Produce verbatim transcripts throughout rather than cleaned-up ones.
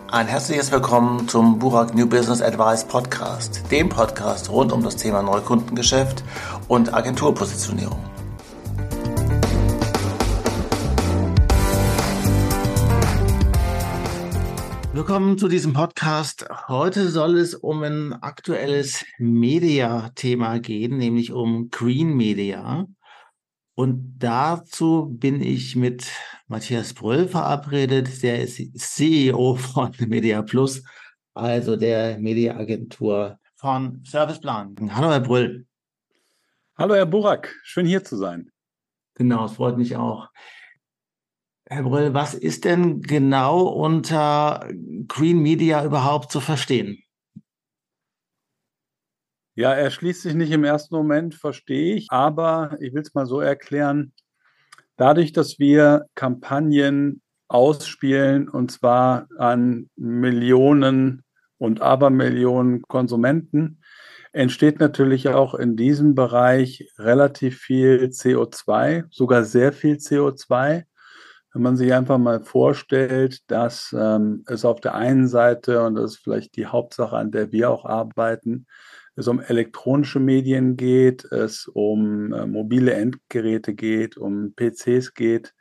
Ein herzliches Willkommen zum Burak New Business Advice Podcast, dem Podcast rund um das Thema Neukundengeschäft und Agenturpositionierung. Willkommen zu diesem Podcast. Heute soll es um ein aktuelles Media-Thema gehen, nämlich um Green Media. Und dazu bin ich mit Matthias Bröll verabredet, der ist C E O von MediaPlus, also der Mediaagentur von Serviceplan. Hallo Herr Bröll. Hallo Herr Burak, schön hier zu sein. Genau, es freut mich auch. Herr Bröll, was ist denn genau unter Green Media überhaupt zu verstehen? Ja, er schließt sich nicht im ersten Moment, verstehe ich, aber ich will es mal so erklären. Dadurch, dass wir Kampagnen ausspielen, und zwar an Millionen und Abermillionen Konsumenten, entsteht natürlich auch in diesem Bereich relativ viel C O zwei, sogar sehr viel C O zwei. Wenn man sich einfach mal vorstellt, dass ähm, es auf der einen Seite, und das ist vielleicht die Hauptsache, an der wir auch arbeiten, es um elektronische Medien geht, es um äh, mobile Endgeräte geht, um P Cs geht,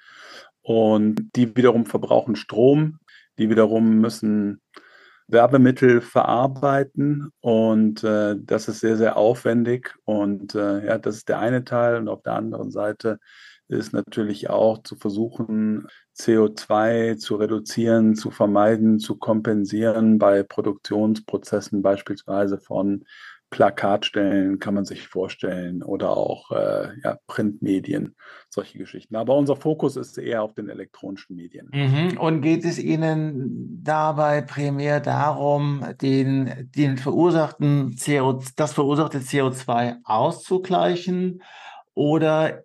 und die wiederum verbrauchen Strom, die wiederum müssen Werbemittel verarbeiten, und äh, das ist sehr, sehr aufwendig, und äh, ja, das ist der eine Teil, und auf der anderen Seite ist natürlich auch zu versuchen, C O zwei zu reduzieren, zu vermeiden, zu kompensieren bei Produktionsprozessen, beispielsweise von Plakatstellen, kann man sich vorstellen, oder auch äh, ja, Printmedien, solche Geschichten. Aber unser Fokus ist eher auf den elektronischen Medien. Mhm. Und geht es Ihnen dabei primär darum, den, den verursachten C O, das verursachte C O zwei auszugleichen, oder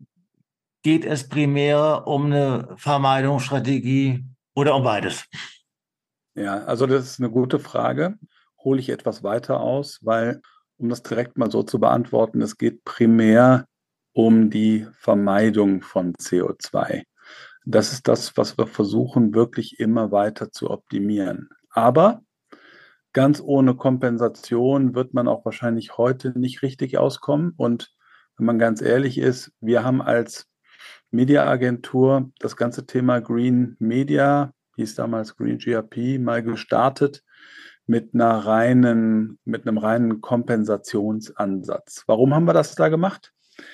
geht es primär um eine Vermeidungsstrategie oder um beides? Ja, also das ist eine gute Frage. Hole ich etwas weiter aus, weil, um das direkt mal so zu beantworten, es geht primär um die Vermeidung von C O zwei. Das ist das, was wir versuchen, wirklich immer weiter zu optimieren. Aber ganz ohne Kompensation wird man auch wahrscheinlich heute nicht richtig auskommen. Und wenn man ganz ehrlich ist, wir haben als Mediaagentur das ganze Thema Green Media, hieß damals Green G R P, mal gestartet mit einer reinen, mit einem reinen Kompensationsansatz. Warum haben wir das da gemacht?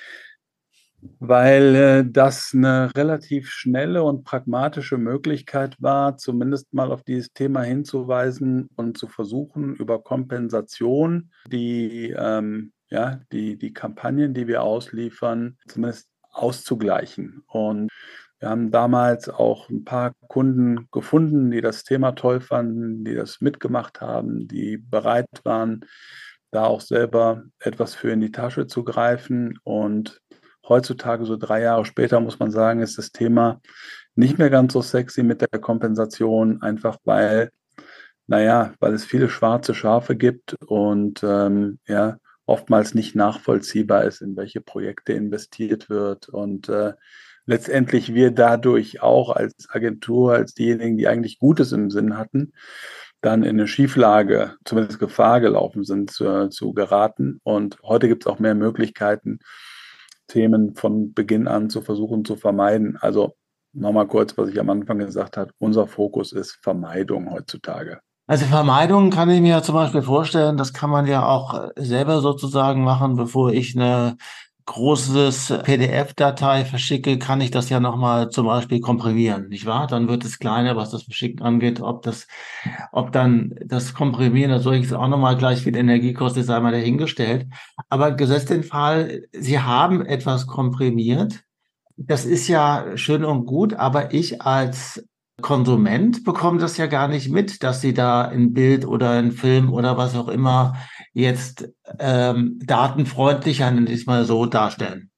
Weil äh, das eine relativ schnelle und pragmatische Möglichkeit war, zumindest mal auf dieses Thema hinzuweisen und zu versuchen, über Kompensation die, ähm, ja, die, die Kampagnen, die wir ausliefern, zumindest auszugleichen. Und wir haben damals auch ein paar Kunden gefunden, die das Thema toll fanden, die das mitgemacht haben, die bereit waren, da auch selber etwas für in die Tasche zu greifen. Und heutzutage, so drei Jahre später, muss man sagen, ist das Thema nicht mehr ganz so sexy mit der Kompensation, einfach weil, naja, weil es viele schwarze Schafe gibt und ähm, ja, oftmals nicht nachvollziehbar ist, in welche Projekte investiert wird, und äh, letztendlich wir dadurch auch als Agentur, als diejenigen, die eigentlich Gutes im Sinn hatten, dann in eine Schieflage, zumindest Gefahr gelaufen sind, zu, zu geraten. Und heute gibt es auch mehr Möglichkeiten, Themen von Beginn an zu versuchen zu vermeiden. Also nochmal kurz, was ich am Anfang gesagt habe, unser Fokus ist Vermeidung heutzutage. Also Vermeidung kann ich mir ja zum Beispiel vorstellen, das kann man ja auch selber sozusagen machen, bevor ich eine großes P D F-Datei verschicke, kann ich das ja nochmal zum Beispiel komprimieren, nicht wahr? Dann wird es kleiner, was das Verschicken angeht. Ob das, ob dann das Komprimieren oder solches auch nochmal gleich viel Energie kostet, sei mal dahingestellt. Aber gesetzt den Fall, Sie haben etwas komprimiert. Das ist ja schön und gut, aber ich als Konsument bekomme das ja gar nicht mit, dass Sie da ein Bild oder ein Film oder was auch immer jetzt ähm, datenfreundlicher, nenne ich es mal so, darstellen.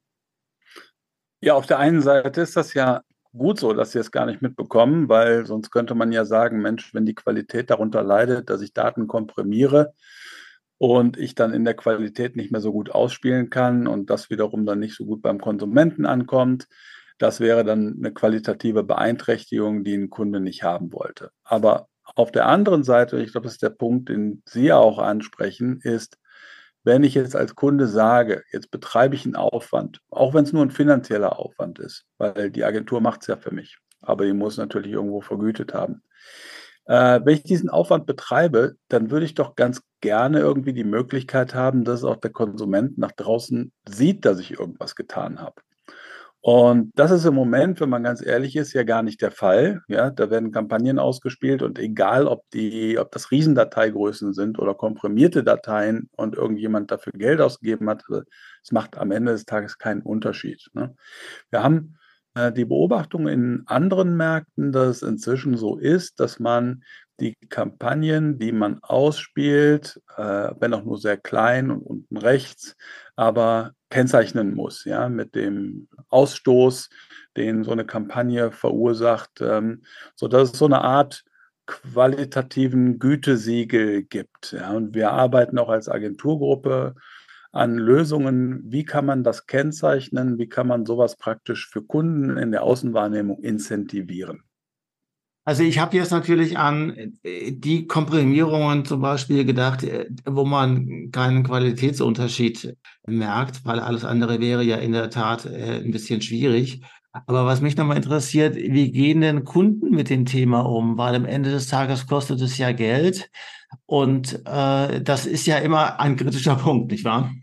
Ja, auf der einen Seite ist das ja gut so, dass Sie es gar nicht mitbekommen, weil sonst könnte man ja sagen, Mensch, wenn die Qualität darunter leidet, dass ich Daten komprimiere und ich dann in der Qualität nicht mehr so gut ausspielen kann und das wiederum dann nicht so gut beim Konsumenten ankommt, das wäre dann eine qualitative Beeinträchtigung, die ein Kunde nicht haben wollte. Aber Auf der anderen Seite, ich glaube, das ist der Punkt, den Sie ja auch ansprechen, ist, wenn ich jetzt als Kunde sage, jetzt betreibe ich einen Aufwand, auch wenn es nur ein finanzieller Aufwand ist, weil die Agentur macht es ja für mich, aber die muss natürlich irgendwo vergütet haben. Äh, wenn ich diesen Aufwand betreibe, dann würde ich doch ganz gerne irgendwie die Möglichkeit haben, dass auch der Konsument nach draußen sieht, dass ich irgendwas getan habe. Und das ist im Moment, wenn man ganz ehrlich ist, ja gar nicht der Fall. Ja, da werden Kampagnen ausgespielt und egal, ob die, ob das Riesendateigrößen sind oder komprimierte Dateien und irgendjemand dafür Geld ausgegeben hat, es macht am Ende des Tages keinen Unterschied. Ne? Wir haben äh, die Beobachtung in anderen Märkten, dass es inzwischen so ist, dass man die Kampagnen, die man ausspielt, äh, wenn auch nur sehr klein und unten rechts, aber kennzeichnen muss, ja, mit dem Ausstoß, den so eine Kampagne verursacht, ähm, sodass es so eine Art qualitativen Gütesiegel gibt. Ja. Und wir arbeiten auch als Agenturgruppe an Lösungen. Wie kann man das kennzeichnen? Wie kann man sowas praktisch für Kunden in der Außenwahrnehmung incentivieren? Also ich habe jetzt natürlich an äh, die Komprimierungen zum Beispiel gedacht, äh, wo man keinen Qualitätsunterschied merkt, weil alles andere wäre ja in der Tat äh, ein bisschen schwierig. Aber was mich nochmal interessiert, wie gehen denn Kunden mit dem Thema um? Weil am Ende des Tages kostet es ja Geld und äh, das ist ja immer ein kritischer Punkt, nicht wahr?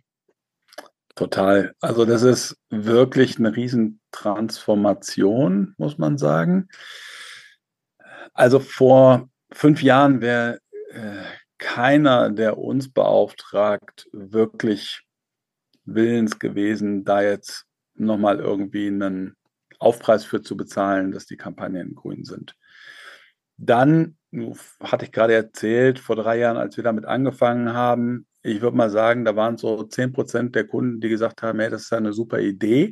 Total. Also das ist wirklich eine Riesentransformation, muss man sagen. Also vor fünf Jahren wäre äh, keiner, der uns beauftragt, wirklich willens gewesen, da jetzt nochmal irgendwie einen Aufpreis für zu bezahlen, dass die Kampagnen grün sind. Dann hatte ich gerade erzählt, vor drei Jahren, als wir damit angefangen haben, ich würde mal sagen, da waren so zehn Prozent der Kunden, die gesagt haben, hey, das ist eine super Idee.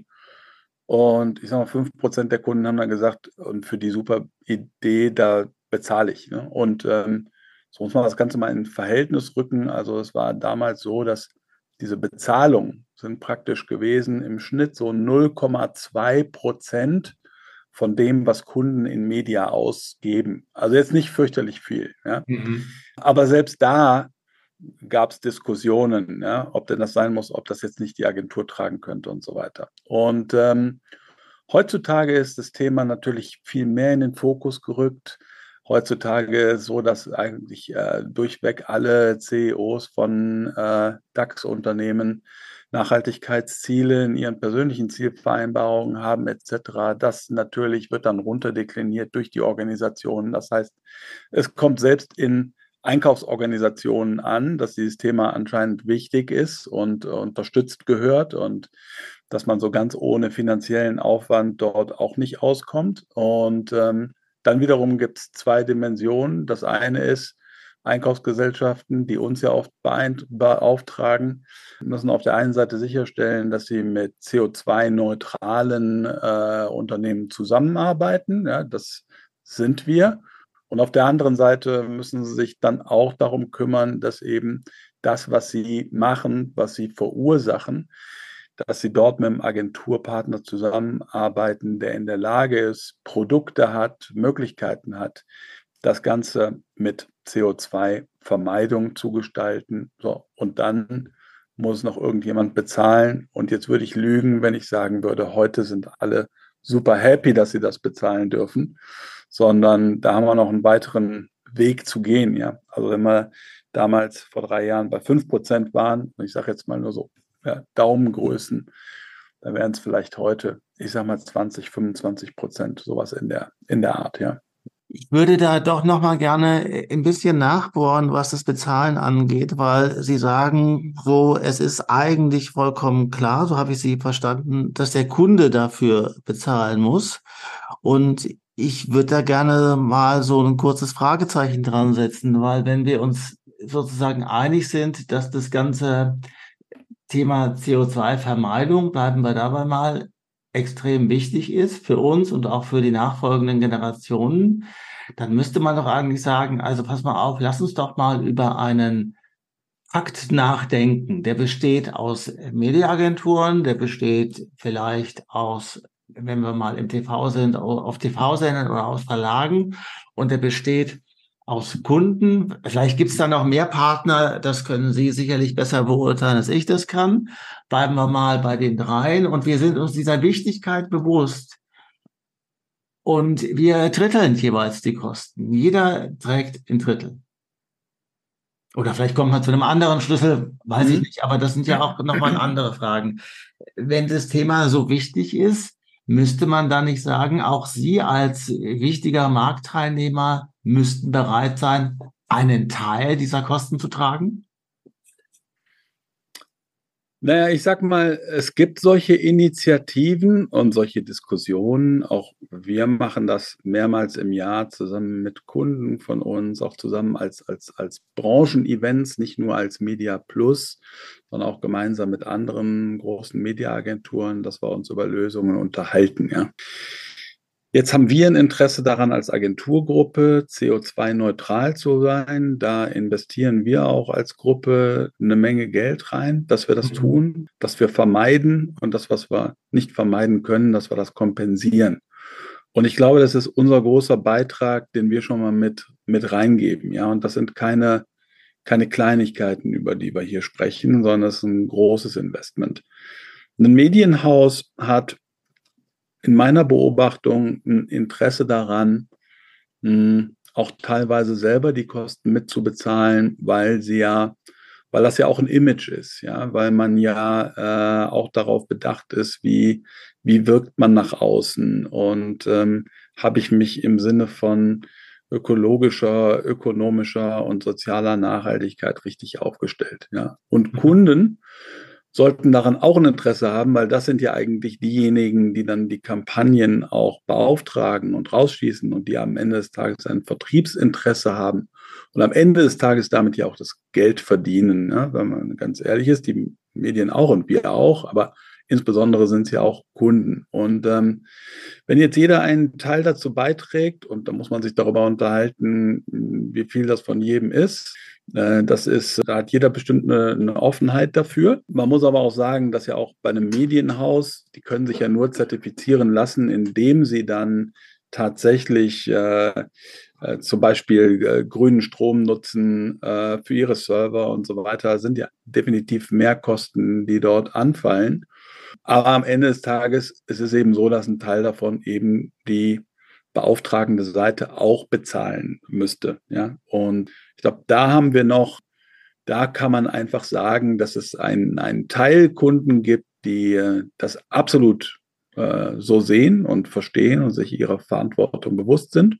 Und ich sage mal, fünf Prozent der Kunden haben dann gesagt, und für die super Idee, da bezahle ich. Ne? Und ähm, so muss man das Ganze mal in Verhältnis rücken. Also es war damals so, dass diese Bezahlungen sind praktisch gewesen im Schnitt so null Komma zwei Prozent von dem, was Kunden in Media ausgeben. Also jetzt nicht fürchterlich viel. Ja? Mhm. Aber selbst da gab es Diskussionen, ja, ob denn das sein muss, ob das jetzt nicht die Agentur tragen könnte und so weiter. Und ähm, heutzutage ist das Thema natürlich viel mehr in den Fokus gerückt. Heutzutage so, dass eigentlich äh, durchweg alle C E Os von äh, DAX-Unternehmen Nachhaltigkeitsziele in ihren persönlichen Zielvereinbarungen haben et cetera. Das natürlich wird dann runterdekliniert durch die Organisationen. Das heißt, es kommt selbst in Einkaufsorganisationen an, dass dieses Thema anscheinend wichtig ist und äh, unterstützt gehört und dass man so ganz ohne finanziellen Aufwand dort auch nicht auskommt. Und ähm, dann wiederum gibt es zwei Dimensionen. Das eine ist, Einkaufsgesellschaften, die uns ja oft beauftragen, müssen auf der einen Seite sicherstellen, dass sie mit C O zwei neutralen äh, Unternehmen zusammenarbeiten. Ja, das sind wir. Und auf der anderen Seite müssen sie sich dann auch darum kümmern, dass eben das, was sie machen, was sie verursachen, dass sie dort mit einem Agenturpartner zusammenarbeiten, der in der Lage ist, Produkte hat, Möglichkeiten hat, das Ganze mit C O zwei Vermeidung zu gestalten. So, und dann muss noch irgendjemand bezahlen. Und jetzt würde ich lügen, wenn ich sagen würde, heute sind alle super happy, dass sie das bezahlen dürfen, sondern da haben wir noch einen weiteren Weg zu gehen. Ja, also wenn wir damals vor drei Jahren bei fünf Prozent waren, und ich sage jetzt mal nur so ja, Daumengrößen, dann wären es vielleicht heute, ich sage mal zwanzig, fünfundzwanzig Prozent, sowas in der, in der Art, ja. Ich würde da doch noch mal gerne äh, ein bisschen nachbohren, was das Bezahlen angeht, weil Sie sagen, so, es ist eigentlich vollkommen klar, so habe ich Sie verstanden, dass der Kunde dafür bezahlen muss. Und ich würde da gerne mal so ein kurzes Fragezeichen dran setzen, weil wenn wir uns sozusagen einig sind, dass das ganze Thema C O zwei Vermeidung, bleiben wir dabei mal, extrem wichtig ist für uns und auch für die nachfolgenden Generationen, dann müsste man doch eigentlich sagen, also pass mal auf, lass uns doch mal über einen Fakt nachdenken. Der besteht aus Mediaagenturen, der besteht vielleicht aus, wenn wir mal im T V sind, auf T V-Sendern oder aus Verlagen und der besteht aus Kunden? Vielleicht gibt es da noch mehr Partner, das können Sie sicherlich besser beurteilen, als ich das kann. Bleiben wir mal bei den dreien und wir sind uns dieser Wichtigkeit bewusst. Und wir dritteln jeweils die Kosten. Jeder trägt ein Drittel. Oder vielleicht kommt man zu einem anderen Schlüssel, weiß ich Mhm. nicht, aber das sind ja auch nochmal andere Fragen. Wenn das Thema so wichtig ist, müsste man da nicht sagen, auch Sie als wichtiger Marktteilnehmer müssten bereit sein, einen Teil dieser Kosten zu tragen? Naja, ich sag mal, es gibt solche Initiativen und solche Diskussionen. Auch wir machen das mehrmals im Jahr zusammen mit Kunden von uns, auch zusammen als, als, als Branchenevents, nicht nur als Media Plus, sondern auch gemeinsam mit anderen großen Mediaagenturen, dass wir uns über Lösungen unterhalten. Ja. Jetzt haben wir ein Interesse daran, als Agenturgruppe C O zwei neutral zu sein. Da investieren wir auch als Gruppe eine Menge Geld rein, dass wir das Mhm. tun, dass wir vermeiden und das, was wir nicht vermeiden können, dass wir das kompensieren. Und ich glaube, das ist unser großer Beitrag, den wir schon mal mit, mit reingeben. Ja, und das sind keine, keine Kleinigkeiten, über die wir hier sprechen, sondern es ist ein großes Investment. Ein Medienhaus hat in meiner Beobachtung ein Interesse daran, mh, auch teilweise selber die Kosten mitzubezahlen, weil sie ja, weil das ja auch ein Image ist, ja, weil man ja äh, auch darauf bedacht ist, wie, wie wirkt man nach außen und ähm, habe ich mich im Sinne von ökologischer, ökonomischer und sozialer Nachhaltigkeit richtig aufgestellt, ja. Und Kunden sollten daran auch ein Interesse haben, weil das sind ja eigentlich diejenigen, die dann die Kampagnen auch beauftragen und rausschießen und die am Ende des Tages ein Vertriebsinteresse haben und am Ende des Tages damit ja auch das Geld verdienen. Ja? Wenn man ganz ehrlich ist, die Medien auch und wir auch, aber insbesondere sind es ja auch Kunden. Und ähm, wenn jetzt jeder einen Teil dazu beiträgt, und da muss man sich darüber unterhalten, wie viel das von jedem ist, das ist, da hat jeder bestimmt eine, eine Offenheit dafür. Man muss aber auch sagen, dass ja auch bei einem Medienhaus, die können sich ja nur zertifizieren lassen, indem sie dann tatsächlich äh, äh, zum Beispiel äh, grünen Strom nutzen äh, für ihre Server und so weiter. Das sind ja definitiv Mehrkosten, die dort anfallen. Aber am Ende des Tages ist es eben so, dass ein Teil davon eben die beauftragende Seite auch bezahlen müsste. Ja? Und ich glaube, da haben wir noch, da kann man einfach sagen, dass es einen, einen Teil Kunden gibt, die äh, das absolut äh, so sehen und verstehen und sich ihrer Verantwortung bewusst sind.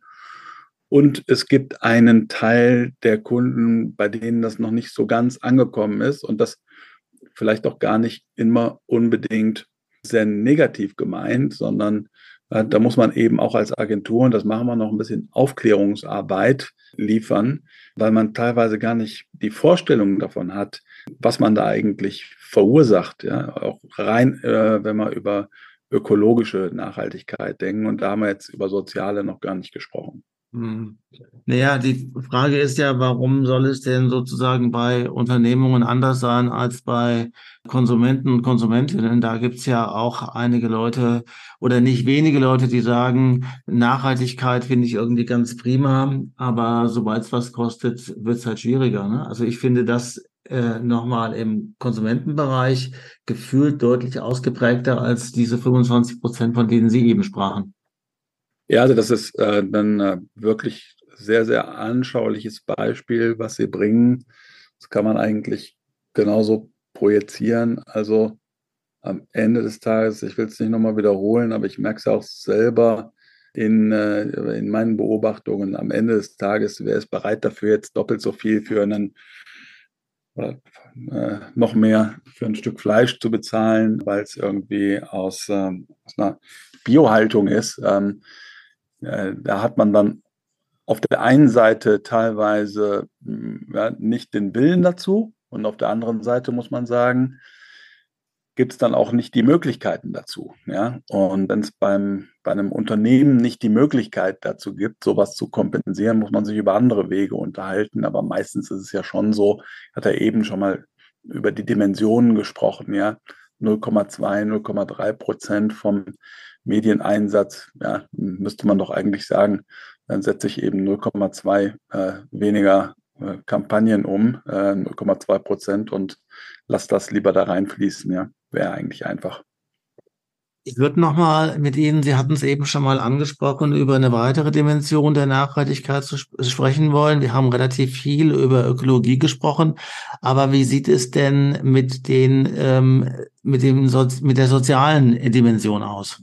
Und es gibt einen Teil der Kunden, bei denen das noch nicht so ganz angekommen ist und das vielleicht auch gar nicht immer unbedingt sehr negativ gemeint, sondern äh, da muss man eben auch als Agentur, und das machen wir noch ein bisschen Aufklärungsarbeit liefern, weil man teilweise gar nicht die Vorstellung davon hat, was man da eigentlich verursacht. Ja? Auch rein, äh, wenn wir über ökologische Nachhaltigkeit denken. Und da haben wir jetzt über soziale noch gar nicht gesprochen. Hm. Naja, die Frage ist ja, warum soll es denn sozusagen bei Unternehmungen anders sein als bei Konsumenten und Konsumentinnen? Da gibt's ja auch einige Leute oder nicht wenige Leute, die sagen, Nachhaltigkeit finde ich irgendwie ganz prima, aber sobald es was kostet, wird's halt schwieriger, ne? Also ich finde das äh, nochmal im Konsumentenbereich gefühlt deutlich ausgeprägter als diese fünfundzwanzig Prozent, von denen Sie eben sprachen. Ja, also das ist äh, dann äh, wirklich sehr, sehr anschauliches Beispiel, was Sie bringen. Das kann man eigentlich genauso projizieren. Also am Ende des Tages, ich will es nicht nochmal wiederholen, aber ich merke es auch selber in, äh, in meinen Beobachtungen. Am Ende des Tages, wer ist bereit dafür, jetzt doppelt so viel für einen oder äh, noch mehr für ein Stück Fleisch zu bezahlen, weil es irgendwie aus, ähm, aus einer Biohaltung ist. Ähm, äh, da hat man dann auf der einen Seite teilweise mh, ja, nicht den Willen dazu und auf der anderen Seite muss man sagen, gibt es dann auch nicht die Möglichkeiten dazu. Ja? Und wenn es beim bei einem Unternehmen nicht die Möglichkeit dazu gibt, sowas zu kompensieren, muss man sich über andere Wege unterhalten. Aber meistens ist es ja schon so, hat er eben schon mal über die Dimensionen gesprochen, ja. null Komma zwei, null Komma drei Prozent vom Medieneinsatz, ja, müsste man doch eigentlich sagen, dann setze ich eben null Komma zwei äh, weniger äh, Kampagnen um, äh, null Komma zwei Prozent und lasse das lieber da reinfließen. Ja, wäre eigentlich einfach. Ich würde noch mal mit Ihnen, Sie hatten es eben schon mal angesprochen, über eine weitere Dimension der Nachhaltigkeit zu sp sprechen wollen. Wir haben relativ viel über Ökologie gesprochen, aber wie sieht es denn mit den, ähm, mit dem, so mit der sozialen Dimension aus?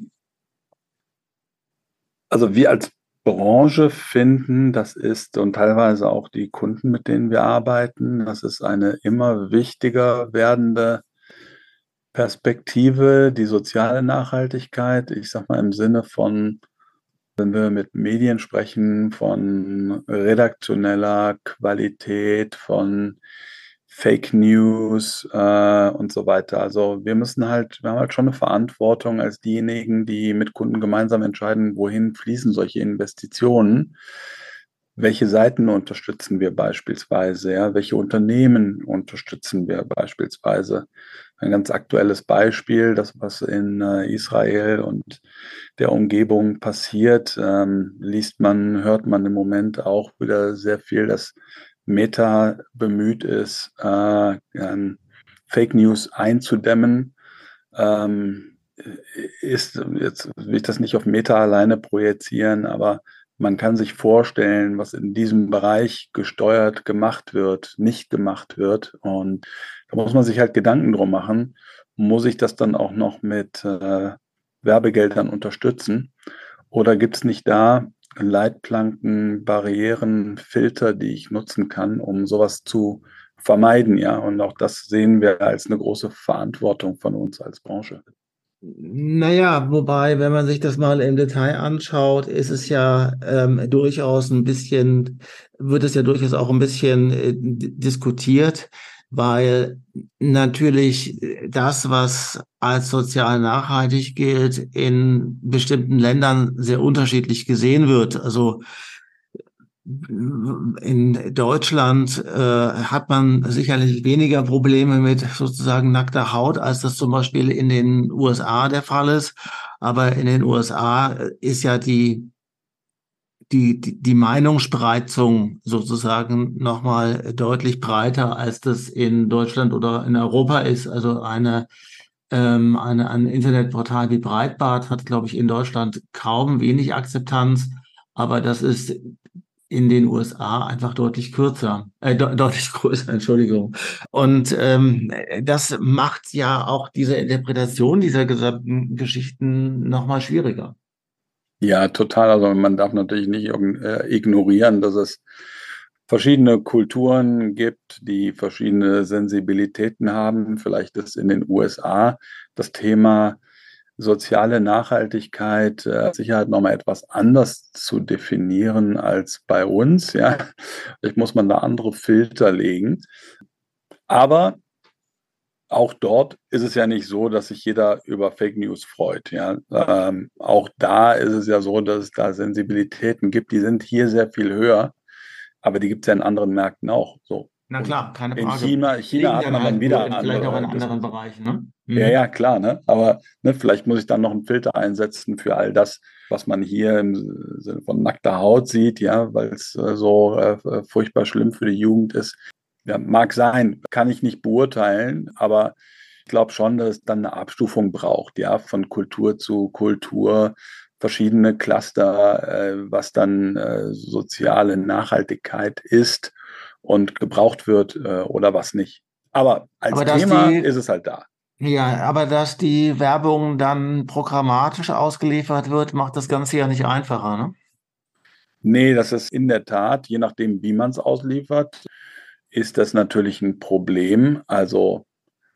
Also wir als Branche finden, das ist und teilweise auch die Kunden, mit denen wir arbeiten, das ist eine immer wichtiger werdende Perspektive, die soziale Nachhaltigkeit. Ich sage mal im Sinne von, wenn wir mit Medien sprechen, von redaktioneller Qualität, von Fake News äh, und so weiter. Also wir müssen halt, wir haben halt schon eine Verantwortung als diejenigen, die mit Kunden gemeinsam entscheiden, wohin fließen solche Investitionen. Welche Seiten unterstützen wir beispielsweise? Ja? Welche Unternehmen unterstützen wir beispielsweise? Ein ganz aktuelles Beispiel, das was in äh, Israel und der Umgebung passiert, ähm, liest man, hört man im Moment auch wieder sehr viel, dass Meta bemüht ist, äh, ähm, Fake News einzudämmen. Ähm, ist, jetzt will ich das nicht auf Meta alleine projizieren, aber man kann sich vorstellen, was in diesem Bereich gesteuert gemacht wird, nicht gemacht wird. Und da muss man sich halt Gedanken drum machen, muss ich das dann auch noch mit äh, Werbegeldern unterstützen? Oder gibt es nicht da Leitplanken, Barrieren, Filter, die ich nutzen kann, um sowas zu vermeiden, ja? Und auch das sehen wir als eine große Verantwortung von uns als Branche. Naja, wobei, wenn man sich das mal im Detail anschaut, ist es ja ähm, durchaus ein bisschen, wird es ja durchaus auch ein bisschen äh, d- diskutiert, weil natürlich das, was als sozial nachhaltig gilt, in bestimmten Ländern sehr unterschiedlich gesehen wird. Also in Deutschland äh, hat man sicherlich weniger Probleme mit sozusagen nackter Haut, als das zum Beispiel in den U S A der Fall ist. Aber in den U S A ist ja die, die, die, die Meinungsspreizung sozusagen nochmal deutlich breiter, als das in Deutschland oder in Europa ist. Also eine, ähm, eine, ein Internetportal wie Breitbart hat, glaube ich, in Deutschland kaum wenig Akzeptanz. Aber das ist in den U S A einfach deutlich kürzer, äh, de deutlich größer, Entschuldigung. Und ähm, das macht ja auch diese Interpretation dieser gesamten Geschichten nochmal schwieriger. Ja, total. Also man darf natürlich nicht äh, ignorieren, dass es verschiedene Kulturen gibt, die verschiedene Sensibilitäten haben. Vielleicht ist in den U S A das Thema soziale Nachhaltigkeit, äh, Sicherheit nochmal etwas anders zu definieren als bei uns. Ja, vielleicht muss man da andere Filter legen. Aber auch dort ist es ja nicht so, dass sich jeder über Fake News freut. Ja? Ähm, auch da ist es ja so, dass es da Sensibilitäten gibt, die sind hier sehr viel höher, aber die gibt es ja in anderen Märkten auch. So. Na Und klar, keine in Frage. China, Die China liegen hat dann man dann halt nur wieder in, vielleicht auch in andere anderen Diskussionen. Bereichen, ne? Ja, Mhm. ja, klar, ne? Aber ne, vielleicht muss ich dann noch einen Filter einsetzen für all das, was man hier im Sinne von nackter Haut sieht, ja, weil es äh, so äh, furchtbar schlimm für die Jugend ist. Ja, mag sein, kann ich nicht beurteilen, aber ich glaube schon, dass es dann eine Abstufung braucht, ja, von Kultur zu Kultur, verschiedene Cluster, äh, was dann äh, soziale Nachhaltigkeit ist und gebraucht wird äh, oder was nicht. Aber Aber als dass Thema die, ist es halt da. ja, aber dass die Werbung dann programmatisch ausgeliefert wird, macht das Ganze ja nicht einfacher, ne? Nee, das ist in der Tat, je nachdem, wie man es ausliefert, ist das natürlich ein Problem. Also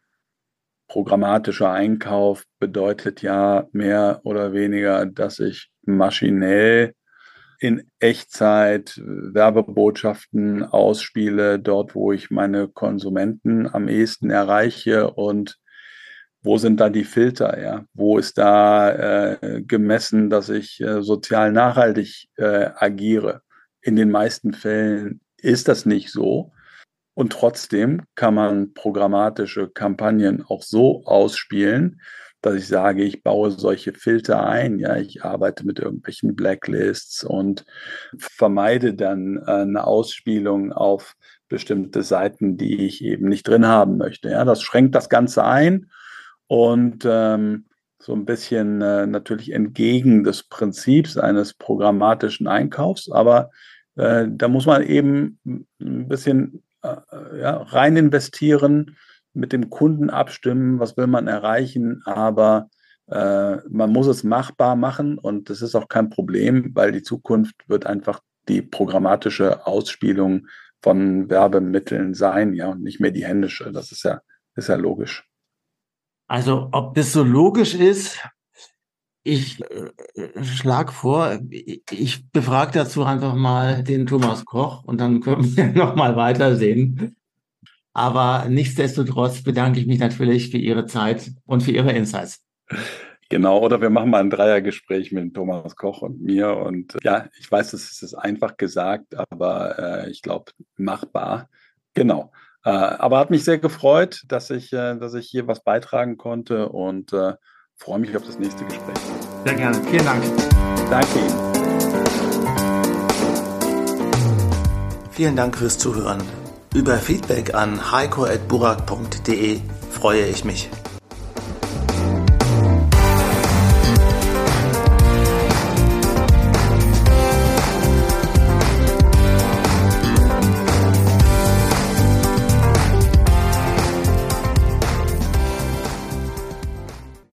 programmatischer Einkauf bedeutet ja mehr oder weniger, dass ich maschinell in Echtzeit Werbebotschaften ausspiele, dort, wo ich meine Konsumenten am ehesten erreiche und wo sind da die Filter, ja? Wo ist da äh, gemessen, dass ich äh, sozial nachhaltig äh, agiere? In den meisten Fällen ist das nicht so. Und trotzdem kann man programmatische Kampagnen auch so ausspielen, dass ich sage, ich baue solche Filter ein. Ja, ich arbeite mit irgendwelchen Blacklists und vermeide dann äh, eine Ausspielung auf bestimmte Seiten, die ich eben nicht drin haben möchte. Ja, das schränkt das Ganze ein und ähm, so ein bisschen äh, natürlich entgegen des Prinzips eines programmatischen Einkaufs, aber äh, da muss man eben ein bisschen äh, ja, rein investieren, mit dem Kunden abstimmen, was will man erreichen, aber äh, man muss es machbar machen und das ist auch kein Problem, weil die Zukunft wird einfach die programmatische Ausspielung von Werbemitteln sein, ja, und nicht mehr die händische. Das ist ja, ist ja logisch. Also, ob das so logisch ist, ich äh, schlage vor, ich befrage dazu einfach mal den Thomas Koch und dann können wir nochmal weitersehen. Aber nichtsdestotrotz bedanke ich mich natürlich für Ihre Zeit und für Ihre Insights. Genau, oder wir machen mal ein Dreiergespräch mit Thomas Koch und mir. Und ja, ich weiß, es ist einfach gesagt, aber äh, ich glaube, machbar. Genau. Äh, aber hat mich sehr gefreut, dass ich, äh, dass ich hier was beitragen konnte und äh, freue mich auf das nächste Gespräch. Sehr gerne. Vielen Dank. Danke Ihnen. Vielen Dank fürs Zuhören. Über Feedback an heiko at burak punkt de freue ich mich.